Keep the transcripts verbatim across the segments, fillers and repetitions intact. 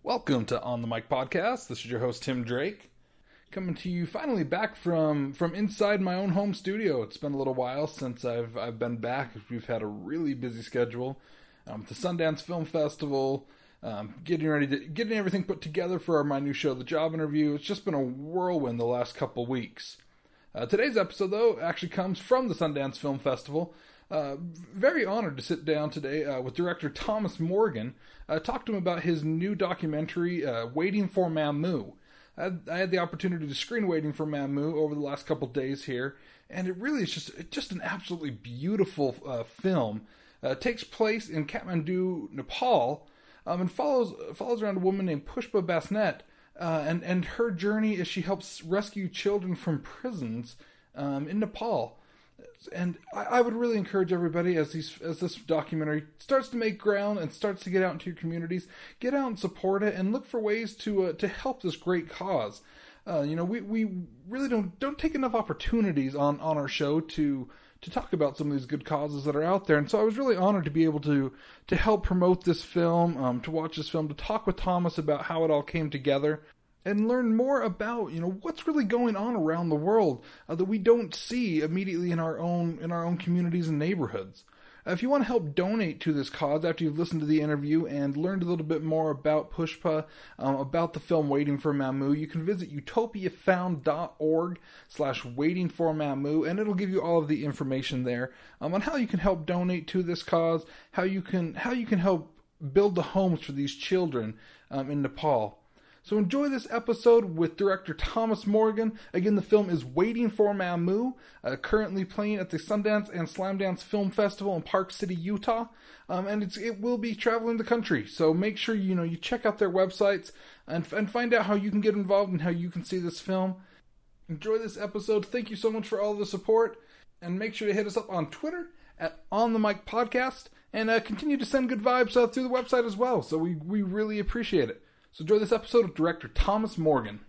Welcome to On the Mic Podcast. This is your host, Tim Drake, coming to you finally back from, from inside my own home studio. It's been a little while since I've I've been back. We've had a really busy schedule um, with the Sundance Film Festival, um, getting ready to getting everything put together for our, my new show, The Job Interview. It's just been a whirlwind the last couple weeks. Uh, today's episode, though, actually comes from the Sundance Film Festival. Uh, very honored to sit down today uh, with director Thomas Morgan, uh, talk to him about his new documentary, uh, Waiting for Mamu. I had, I had the opportunity to screen Waiting for Mamu over the last couple days here, and it really is just it's just an absolutely beautiful uh, film. Uh, it takes place in Kathmandu, Nepal, um, and follows follows around a woman named Pushpa Basnet, uh, and, and her journey as she helps rescue children from prisons um, in Nepal. And I would really encourage everybody, as these as this documentary starts to make ground and starts to get out into your communities, get out and support it, and look for ways to uh, to help this great cause. Uh, you know, we, we really don't don't take enough opportunities on, on our show to to talk about some of these good causes that are out there. And so I was really honored to be able to to help promote this film, um, to watch this film, to talk with Thomas about how it all came together, and learn more about, you know, what's really going on around the world uh, that we don't see immediately in our own in our own communities and neighborhoods. Uh, if you want to help donate to this cause after you've listened to the interview and learned a little bit more about Pushpa, um, about the film Waiting for Mamu, you can visit utopiafound.org slash waiting for Mamu, and it'll give you all of the information there um, on how you can help donate to this cause, how you can how you can help build the homes for these children um, in Nepal. So enjoy this episode with director Thomas Morgan. Again, the film is Waiting for Mamu, uh, currently playing at the Sundance and Slamdance Film Festival in Park City, Utah, um, and it's, it will be traveling the country. So make sure you know you check out their websites and, and find out how you can get involved and how you can see this film. Enjoy this episode. Thank you so much for all the support, and make sure to hit us up on Twitter at On the Mic Podcast, and uh, continue to send good vibes uh, through the website as well. So we we really appreciate it. So enjoy this episode with director Thomas Morgan.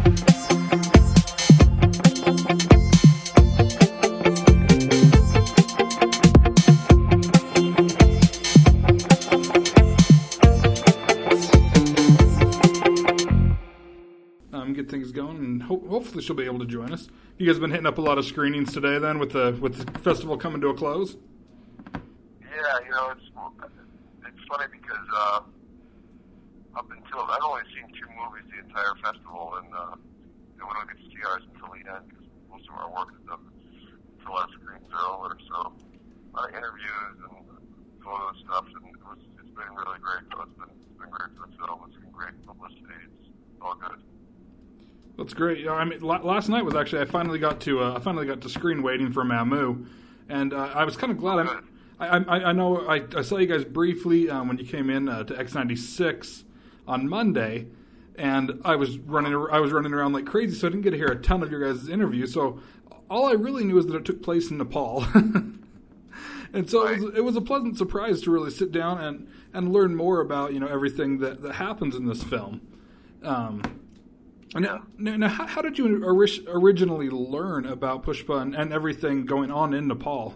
Um, get things going, and ho- hopefully she'll be able to join us. You guys have been hitting up a lot of screenings today, then, with the with the festival coming to a close. Yeah, you know, it's it's funny because. Uh, Up until I've only seen two movies the entire festival, and uh, you know, we don't get to see ours until the end because most of our work is done until our screens are over. So a lot of interviews and photo stuff, and it was, it's been really great. So it's been it's been great for the film. It's been great publicity. It's all good. That's great. I mean, last night was actually I finally got to uh, I finally got to screen Waiting for Mamu, and uh, I was kind of glad. I, I I know I, I saw you guys briefly um, when you came in uh, to X ninety-six. On Monday, and I was running I was running around like crazy, so I didn't get to hear a ton of your guys' interview. So all I really knew is that it took place in Nepal, and so right. it, was, it was a pleasant surprise to really sit down and, and learn more about you know everything that, that happens in this film. Um, yeah. Now, now how, how did you ori- originally learn about Pushpa and, and everything going on in Nepal?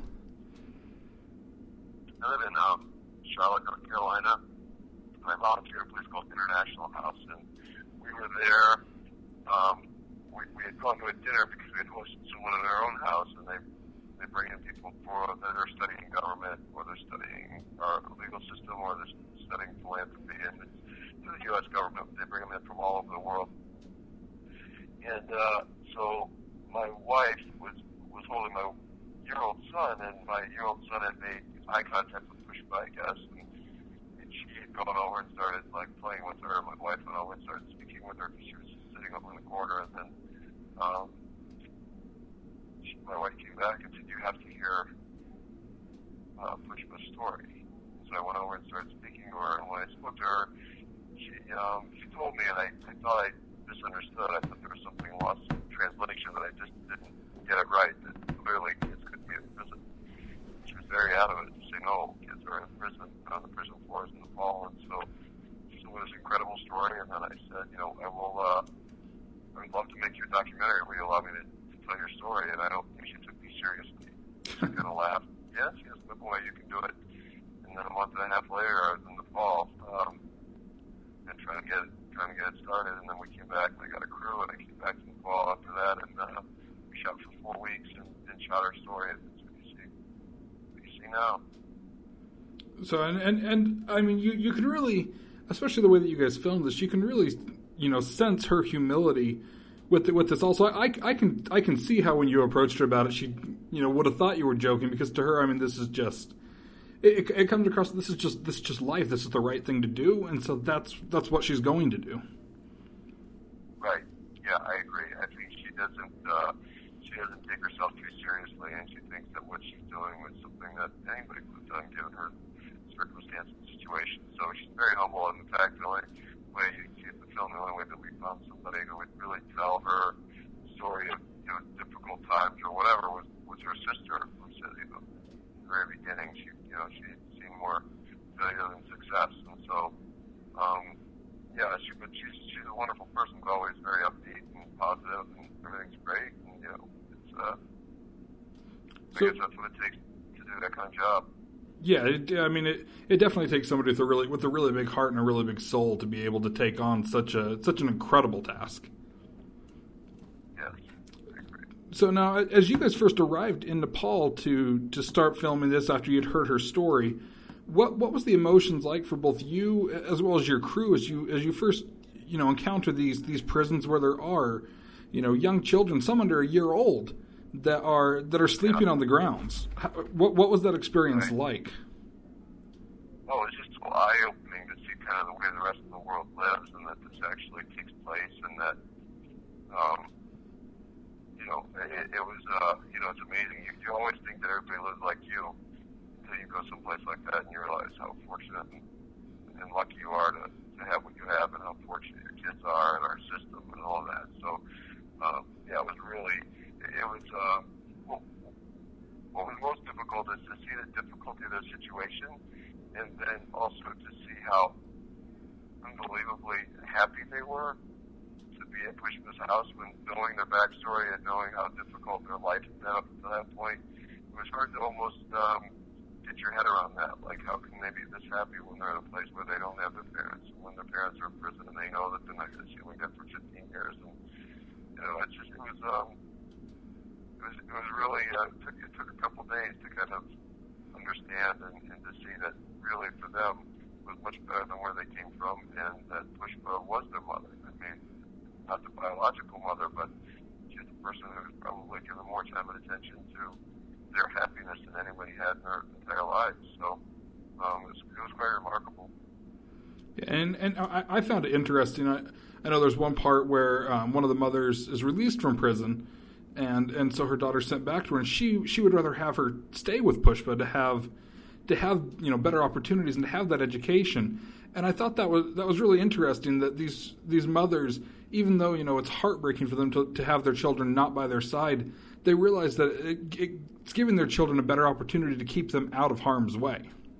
I live in um, Charlotte, North Carolina. I volunteered at a place called International House, and we were there. Um, we, we had gone to a dinner because we had hosted someone in our own house, and they they bring in people for that are studying government, or they're studying our legal system, or they're studying philanthropy, and it's the U S government. They bring them in from all over the world. And uh, so my wife was was holding my year-old son, and my year-old son had made eye contact with Pushpa, I guess. And, she had gone over and started like playing with her. My wife went over and started speaking with her because she was sitting over in the corner. And then um, she, my wife came back and said, "You have to hear uh, Pushpa's story." So I went over and started speaking to her. And when I spoke to her, she um, she told me, and I, I thought I misunderstood. I thought there was something lost in translation that I just didn't get it right. That clearly kids could be in prison. She was very adamant to say, "No, kids are in prison on the prison floors in Nepal." And so, so it was an incredible story. And then I said, you know, I will, uh, I would love to make you a documentary. Will you allow me to, to tell your story? And I don't think she took me seriously. She kind of laughed. Yes, yes, no boy, you can do it. And then a month and a half later, I was in Nepal, um, and trying to get it, trying to get it started. And then we came back and I got a crew, and I came back to the fall after that, and uh, we shot for four weeks and, and shot our story. That's what you see. What you see now. So and, and and I mean, you you can really, especially the way that you guys filmed this, you can really, you know, sense her humility with the, with this. Also, I, I can I can see how when you approached her about it, she, you know, would have thought you were joking, because to her, I mean, this is just it, it comes across. This is just this is just life. This is the right thing to do, and so that's that's what she's going to do. Right. Yeah, I agree. I think she doesn't uh, she doesn't take herself too seriously, and she thinks that what she's doing was something that anybody could have done given her circumstance and situation. So she's very humble, and in fact, the only way you see the film, the only way that we found somebody who would really tell her story of, you know, difficult times or whatever was, was her sister, who said, you know, in the very beginning, she, you know, she had seen more failure than success. And so, um, yeah, she, but she's, she's a wonderful person, but always very upbeat and positive, and everything's great. And, you know, it's, uh, I so, guess that's what it takes to do that kind of job. Yeah, it, I mean, it, it definitely takes somebody with a really with a really big heart and a really big soul to be able to take on such a such an incredible task. Yes, I agree. So now, as you guys first arrived in Nepal to to start filming this after you'd heard her story, what what was the emotions like for both you as well as your crew as you as you first, you know, encounter these these prisons where there are, you know, young children, some under a year old, that are that are sleeping yeah. on the grounds? How, what what was that experience right. like? Well, it's just so eye-opening to see kind of the way the rest of the world lives, and that this actually takes place, and that, um, you know, it, it was, uh, you know, it's amazing. You, you always think that everybody lives like you until you go someplace like that, and you realize how fortunate and, and lucky you are to, to have what you have, and how fortunate your kids are, and our system, and all that. So, um, yeah, it was really. It was, uh, well, what was most difficult is to see the difficulty of their situation, and then also to see how unbelievably happy they were to be at Pushpa's house, when knowing their backstory and knowing how difficult their life had been up to that point. It was hard to almost um, get your head around that. Like, how can they be this happy when they're in a place where they don't have their parents, and when their parents are in prison and they know that they're not going to see them again for fifteen years? And, you know, it's just, it was, um, It was, it was really, uh, it, took, it took a couple days to kind of understand and, and to see that really for them was much better than where they came from, and that Pushpa was their mother. I mean, not the biological mother, but she's the person who was probably given more time and attention to their happiness than anybody had in their entire lives. So um, it, was, it was quite remarkable. And and I, I found it interesting. I, I know there's one part where um, one of the mothers is released from prison, And and so her daughter's sent back to her, and she, she would rather have her stay with Pushpa to have to have you know better opportunities and to have that education. And I thought that was that was really interesting, that these these mothers, even though you know it's heartbreaking for them to, to have their children not by their side, they realize that it, it's giving their children a better opportunity to keep them out of harm's way.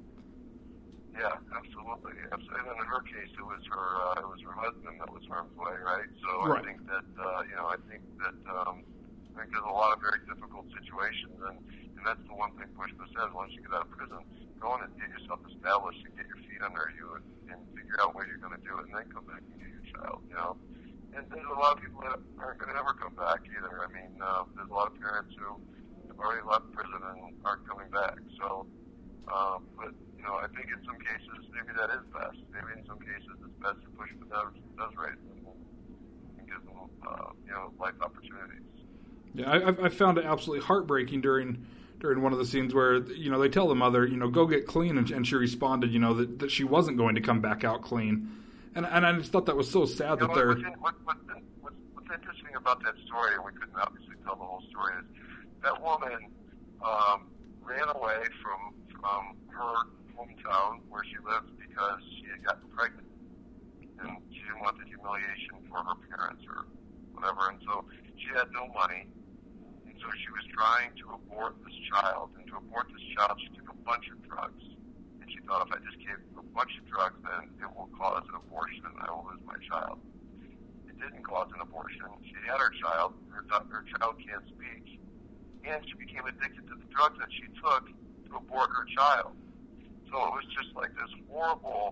Yeah, absolutely. absolutely. And in her case, it was her uh, it was her husband that was harm's way, right? So right. I think that uh, you know I think that. Um, I think there's a lot of very difficult situations, and, and that's the one thing Pushpa says: once you get out of prison, go on and get yourself established and get your feet under you, and, and figure out what you're going to do, and then come back and get your child. You know, and there's a lot of people that aren't going to ever come back either. I mean, uh, there's a lot of parents who have already left prison and aren't coming back. So, um, but you know, I think in some cases maybe that is best. Maybe in some cases it's best to Pushpa does does raise them and give them uh, you know life opportunities. Yeah, I, I found it absolutely heartbreaking during during one of the scenes where, you know, they tell the mother, you know, go get clean, and, and she responded, you know, that, that she wasn't going to come back out clean. And and I just thought that was so sad you that know, they're... What's, in, what, what, what's, what's interesting about that story, and we couldn't obviously tell the whole story, is that woman um, ran away from, from her hometown where she lived because she had gotten pregnant. And she didn't want the humiliation for her parents or whatever. And so she had no money. So she was trying to abort this child, and to abort this child, she took a bunch of drugs. And she thought, if I just gave a bunch of drugs, then it will cause an abortion, and I will lose my child. It didn't cause an abortion. She had her child. Her, her child can't speak. And she became addicted to the drugs that she took to abort her child. So it was just like this horrible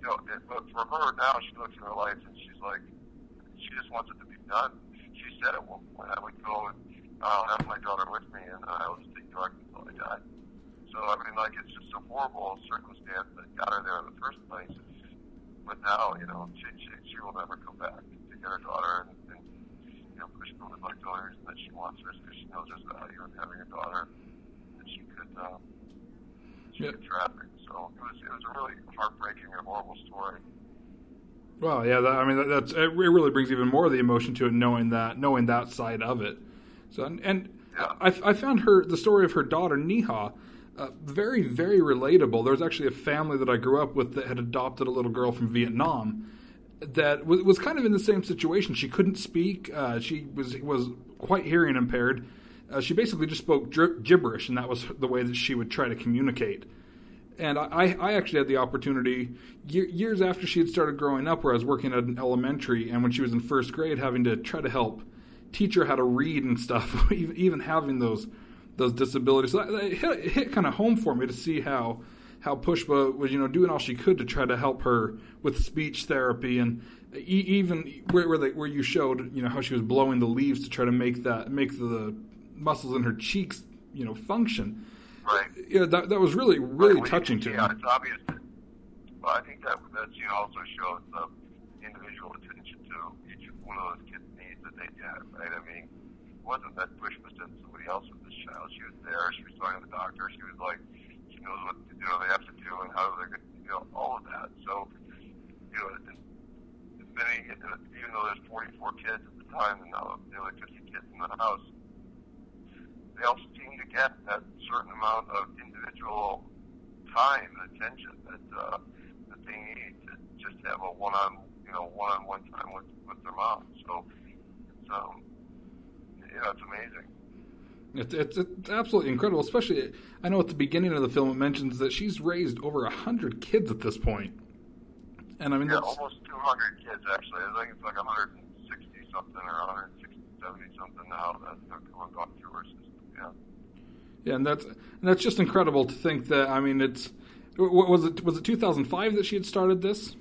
you know, it, but for her now, she looks at her life and she's like, she just wants it to be done. She said at one point, I would go and I'll have my daughter with me, and uh, I will just take drugs until I die. So, I mean, like, it's just a horrible circumstance that got her there in the first place. But now, you know, she, she, she will never come back to get her daughter, and, and you know, push her with like the only reason that she wants her is because she knows there's value in having a daughter that she could, uh, she yep. could traffic. So it was, it was a really heartbreaking and horrible story. Well, yeah, that, I mean, that, that's it. Really brings even more of the emotion to it, knowing that, knowing that side of it. So, and, and yeah. I, I found her the story of her daughter Neha uh, very, very relatable. There was actually a family that I grew up with that had adopted a little girl from Vietnam that was, was kind of in the same situation. She couldn't speak. Uh, she was was quite hearing impaired. Uh, she basically just spoke gibberish, and that was the way that she would try to communicate. And I, I actually had the opportunity years after she had started growing up, where I was working at an elementary, and when she was in first grade, having to try to help teach her how to read and stuff, even having those those disabilities. So it hit, it hit kind of home for me to see how how Pushpa was, you know, doing all she could to try to help her with speech therapy, and even where where, they, where you showed, you know, how she was blowing the leaves to try to make that make the muscles in her cheeks, you know, function. Right. Yeah, that that was really really right. touching to yeah, me. Yeah, it's obvious. That, well, I think that that scene also shows the individual attention to each one of those kids' needs that they get. Right. I mean, it wasn't that Pushpa sent somebody else with this child. She was there. She was talking to the doctor. She was like, she knows what, you know, they have to do and how they're going to, you know, all of that. So, you know, as many, even though there's forty-four kids at the time and now nearly fifty kids in the house, they all seem to get that certain amount of individual time and attention that uh, that they need to just have a one-on, you know, one-on-one time with, with their mom. So it's um, yeah, it's amazing. It's, it's it's absolutely incredible. Especially, I know at the beginning of the film it mentions that she's raised over a hundred kids at this point. And I mean, yeah, that's almost two hundred kids actually. I think it's like one hundred sixty something or one hundred sixty, seventy something now that have gone through her system. Yeah. Yeah, and that's and that's just incredible to think that. I mean, it's what was it was it two thousand five that she had started this?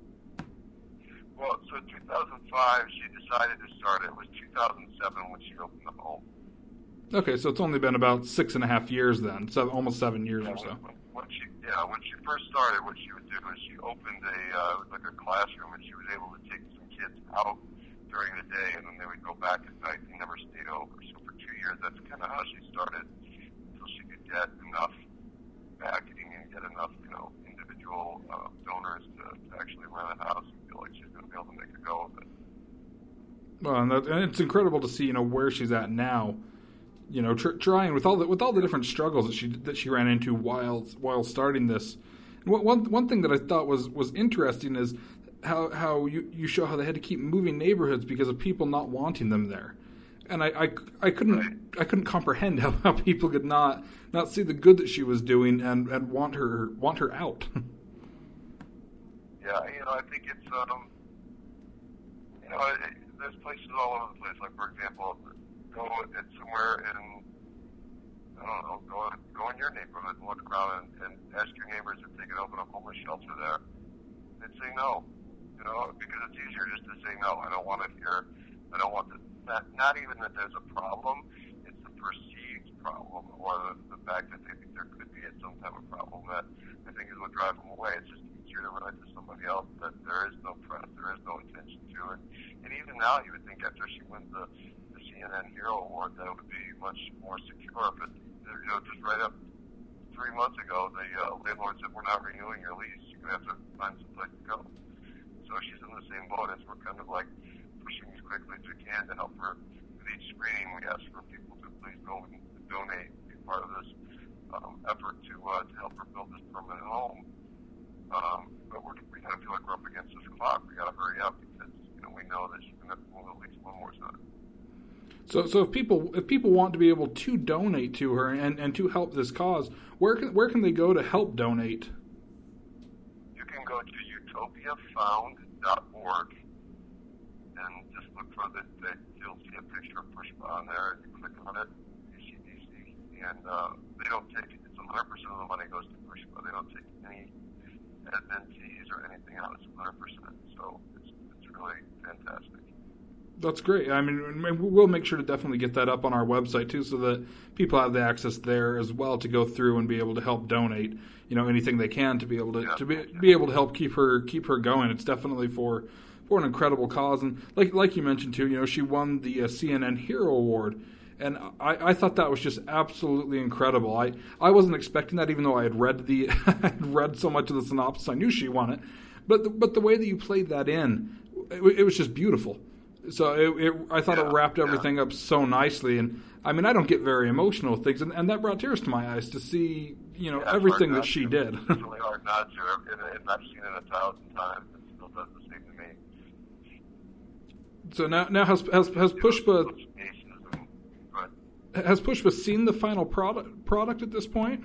Well, so two thousand five she decided to start it. It was two thousand seven when she opened the home. Okay, so it's only been about six and a half years then, so almost seven years yeah, or so. When, when she yeah when she first started, what she would do is she opened a uh, like a classroom, and she was able to take some kids out during the day, and then they would go back at night. They never stayed over. So for two years, that's kind of how she started, until she could get enough backing and get enough, you know, individual uh, donors to, to actually run a house and feel like she's going to be able to make a go of it. Well, and, that, and it's incredible to see, you know, where she's at now. You know, tr- trying with all the with all the different struggles that she that she ran into while while starting this. And one one thing that I thought was, was interesting is how how you, you show how they had to keep moving neighborhoods because of people not wanting them there. And I, I, I couldn't Right. I couldn't comprehend how, how people could not not see the good that she was doing and, and want her want her out. Yeah, you know, I think it's um, you know, it, there's places all over the place. Like for example, go at somewhere in I don't know, go go in your neighborhood and look around and, and ask your neighbors if they can open a homeless shelter there. They'd say no, you know, because it's easier just to say no. I don't want it here. I don't want the not, not even that there's a problem. It's the perceived problem, or the, the fact that they think there could be some type of problem that I think is what drives them away. It's just easier to relate to somebody else that there is no press, there is no attention to it. And even now, you would think after she wins the, the C N N Hero Award that it would be much more secure. But you know, just right up three months ago, the uh, landlord said, "We're not renewing your lease. You're gonna have to find some place to go." So she's in the same boat as we're kind of like pushing as quickly as we can to help her. With each screening, we ask for people to please go and donate, be part of this um, effort to uh, to help her build this permanent home. Um, but we're, we kind of feel like we're up against this clock. We got to hurry up because you know we know that she's going to have to move at least one more time. So, so if people if people want to be able to donate to her and, and to help this cause, where can where can they go to help donate? You can go to utopia found dot org and just look for the, the you'll see a picture of Pushpa on there, and you click on it, U C D C, and uh, they don't take it's one hundred percent of the money goes to Pushpa. They don't take any admin fees or anything else, one hundred percent. So it's, it's really fantastic. That's great. I mean, we'll make sure to definitely get that up on our website too, so that people have the access there as well to go through and be able to help donate, you know, anything they can to be able to, yeah, to be, yeah. be able to help keep her keep her going. It's definitely for for an incredible cause, and like like you mentioned too, you know, she won the uh, C N N Hero Award, and I, I thought that was just absolutely incredible. I, I wasn't expecting that, even though I had read the I had read so much of the synopsis. I knew she won it, but the, but the way that you played that in, it, it was just beautiful. So it, it, I thought yeah, it wrapped everything yeah. up so nicely, and I mean, I don't get very emotional with things, and, and that brought tears to my eyes to see, you know, yeah, everything that she to. did. It's really hard not to, and, and I've seen it a thousand times. It still does the same to me. So now, now has has, has Pushpa has Pushpa seen the final product product at this point?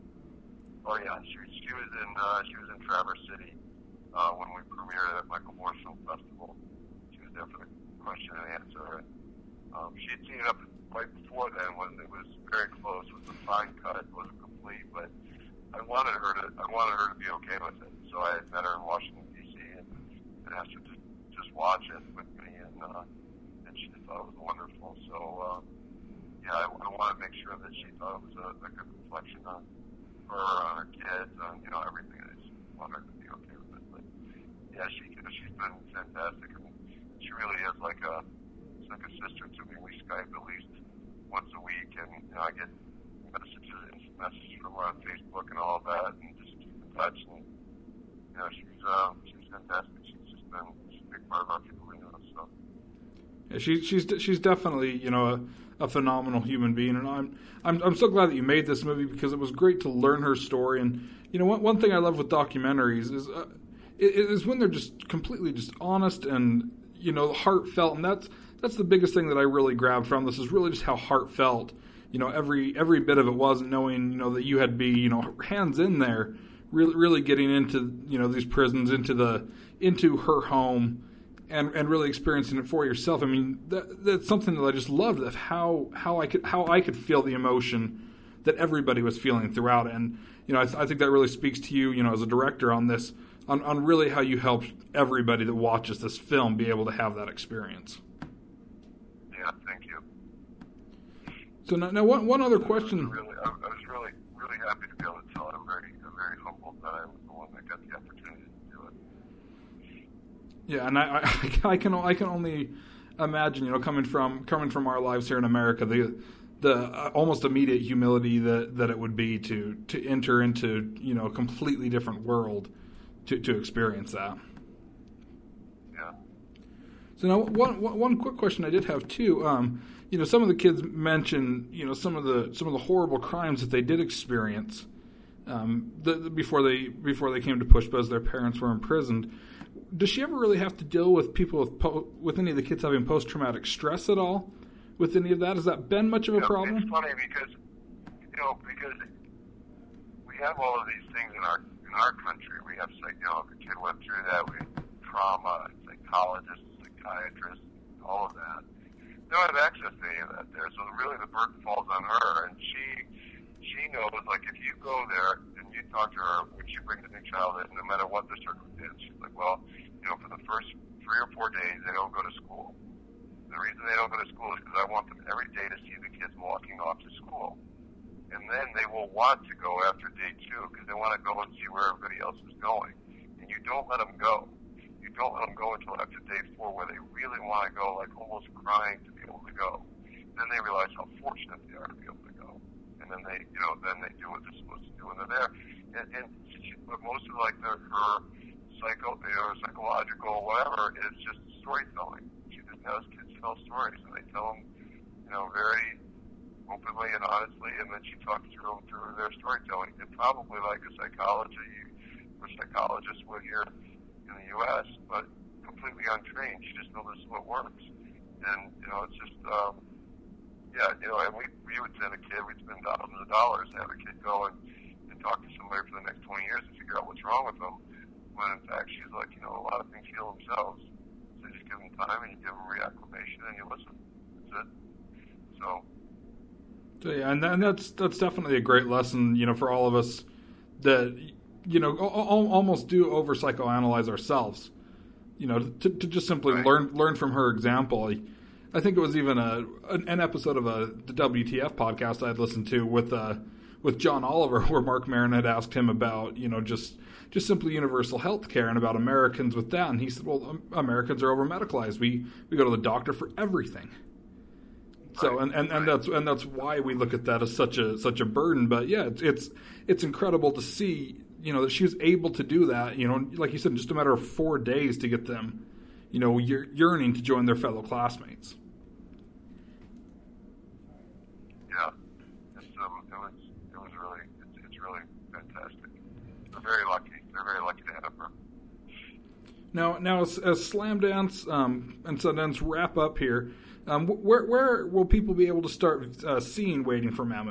Oh yeah, she she was in uh, she was in Traverse City uh, when we premiered at Michael Moore Film Festival. She was there for the question and answer. And, um, she had seen it up right before then when it was very close. It was a fine cut, it wasn't complete, but I wanted her to I wanted her to be okay with it. So I had met her in Washington D C and, and asked her to just watch it with me, and uh, and she thought it was wonderful. So uh, yeah, I, I want to make sure that she thought it was a, a good reflection on her, on her kids, on you know everything. I just want her to be okay with it. But yeah, she she's been fantastic. I mean, she really is like a it's like a sister to me. We Skype at least once a week, and you know, I get messages and messages from her on Facebook and all of that, and just keep in touch. And you know, she's uh, she's fantastic. She's just been she's a big part of our people, you know. So yeah, she, she's she's definitely you know a, a phenomenal human being, and I'm I'm I'm so glad that you made this movie, because it was great to learn her story. And you know, one one thing I love with documentaries is uh, is when they're just completely just honest and you know heartfelt, and that's that's the biggest thing that I really grabbed from this, is really just how heartfelt, you know, every every bit of it was, knowing, you know, that you had to be, you know, hands in there, really really getting into, you know, these prisons, into the into her home, and and really experiencing it for yourself. I mean, that, that's something that I just loved, of how how I could how I could feel the emotion that everybody was feeling throughout it. And you know, I, th- I think that really speaks to you, you know, as a director on this, on on really how you helped everybody that watches this film be able to have that experience. Yeah, thank you. So now, now one, one other question. I was, really, I was really, really happy to be able to tell it. I'm very, I'm very humbled that I was the one that got the opportunity to do it. Yeah, and I, I, I can, I can only imagine, you know, coming from, coming from our lives here in America, the, the uh, almost immediate humility that, that it would be to, to enter into, you know, a completely different world to, to experience that. So now, one, one quick question I did have too. Um, you know, some of the kids mentioned, you know, some of the some of the horrible crimes that they did experience um, the, the, before they before they came to Pushpa, as their parents were imprisoned. Does she ever really have to deal with people with po- with any of the kids having post traumatic stress at all? With any of that, has that been much of a you know, problem? It's funny because you know because we have all of these things in our in our country. We have, you know, if a kid went through that, we have trauma, psychologists, psychiatrists, all of that. They don't have access to any of that there, so really the burden falls on her, and she she knows, like, if you go there and you talk to her when she brings a new child in, no matter what the circumstance, she's like, well, you know, for the first three or four days, they don't go to school. The reason they don't go to school is because I want them every day to see the kids walking off to school. And then they will want to go after day two, because they want to go and see where everybody else is going. And you don't let them go. You don't let them go until after day four, where they really want to go, like almost crying to be able to go. Then they realize how fortunate they are to be able to go. And then they, you know, then they do what they're supposed to do when they're there. And, and she, but most of like the, her psycho, you know, psychological whatever is just storytelling. She just has kids tell stories, and they tell them, you know, very openly and honestly, and then she talks through them through their storytelling. And probably like a psychology or psychologist would here in the U S, but completely untrained. She just knows this is what works. And, you know, it's just, um, yeah, you know, and we, we would send a kid, we'd spend thousands of dollars to have a kid go and, and talk to somebody for the next twenty years to figure out what's wrong with them, when in fact she's like, you know, a lot of things heal themselves. So you just give them time, and you give them reacclimation, and you listen. That's it. So. So yeah, and, and that's, that's definitely a great lesson, you know, for all of us that, you know, almost do over psychoanalyze ourselves, you know, to, to just simply right. learn learn from her example. I think it was even a an episode of a the W T F podcast I had listened to with uh, with John Oliver, where Mark Maron had asked him about, you know, just just simply universal health care and about Americans with that, and he said, well, Americans are over medicalized. We we go to the doctor for everything. So and, and, and that's and that's why we look at that as such a such a burden. But yeah, it's it's, it's incredible to see, you know, that she was able to do that. You know, like you said, in just a matter of four days to get them, you know, yearning to join their fellow classmates. Yeah, it's um, it was it was really it's, it's really fantastic. They're very lucky. They're very lucky to have her. Now, now as, as Slamdance um, and Sundance wrap up here. Um, where where will people be able to start uh, seeing Waiting for Mamu?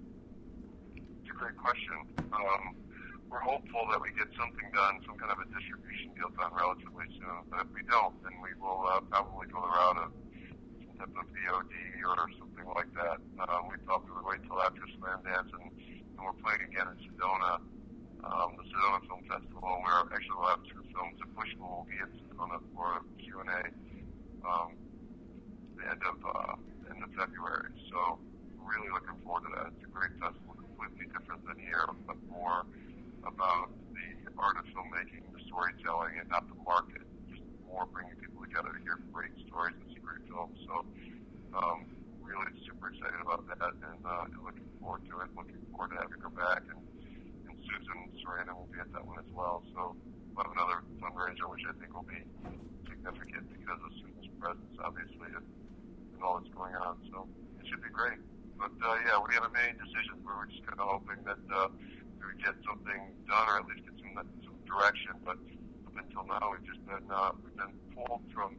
It's a great question. Um, we're hopeful that we get something done, some kind of a distribution deal done relatively soon. But if we don't, then we will uh, probably go the route of some type of V O D or something like that. Um, we thought we would wait till after Slamdance, and, and we're playing again in Sedona, um, the Sedona Film Festival. And we're actually we'll have two films. A Push will be in Sedona for Q and A. Um, the end of uh, end of February. So really looking forward to that. It's a great festival, completely different than here, but more about the art of filmmaking, the storytelling, and not the market. Just more bringing people together to hear great stories and see great films. So um, really super excited about that, and, uh, and looking forward to it. Looking forward to having her back, and, and Susan Sarandon will be at that one as well. So we'll have another fundraiser, which I think will be significant because of Susan's presence, obviously. And, and all that's going on, so it should be great. But uh, yeah, we haven't made any decisions. We were just kind of hoping that uh, we would get something done, or at least get some some direction. But up until now, we've just been uh, we've been pulled from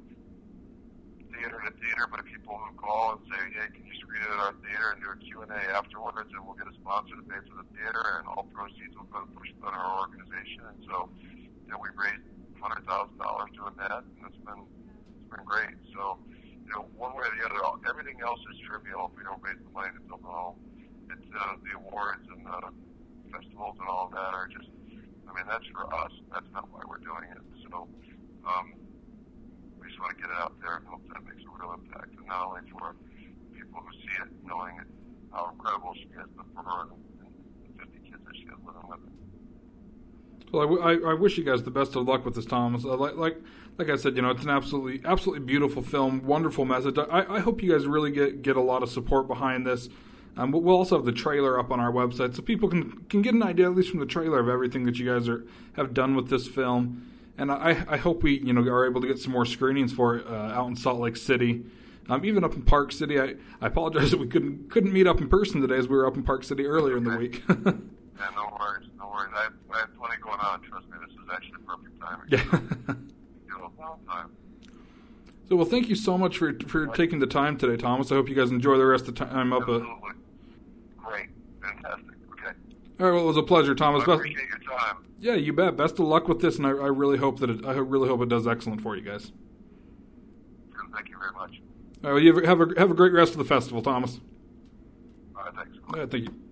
theater to theater by people who call and say, "Hey, can you screen it at our theater and do a Q and A afterwards, and we'll get a sponsor to pay for the theater, and all proceeds will go to push on our organization." And so, you know, we raised one hundred thousand dollars doing that, and it's been it's been great. So. You know, one way or the other, everything else is trivial if we don't raise the money to build the home. It's uh, the awards and the festivals and all of that are just, I mean, that's for us. That's not why we're doing it. So um, we just want to get it out there and hope that makes a real impact. And not only for people who see it, knowing how incredible she is, but for her and, and the fifty kids that she has living with her. Well, I, I, I wish you guys the best of luck with this, Thomas. Uh, like, like, like I said, you know, it's an absolutely, absolutely beautiful film, wonderful message. I, I hope you guys really get get a lot of support behind this. Um, but we'll also have the trailer up on our website, so people can can get an idea, at least from the trailer, of everything that you guys are have done with this film. And I, I hope we, you know, are able to get some more screenings for it uh, out in Salt Lake City, um, even up in Park City. I, I apologize that we couldn't couldn't meet up in person today, as we were up in Park City earlier in the week. Yeah, no worries, no worries. I have, I have plenty going on. Trust me, this is actually perfect timing. Yeah. You know, long time. So, well, thank you so much for for taking the time today, Thomas. I hope you guys enjoy the rest of the time up. Absolutely. Uh, Great. Fantastic. Okay. All right. Well, it was a pleasure, Thomas. Well, I appreciate your time. Yeah, you bet. Best of luck with this, and I, I really hope that it, I really hope it does excellent for you guys. Thank you very much. All right. Well, you have a, have a have a great rest of the festival, Thomas. All right. Thanks. All right, thank you.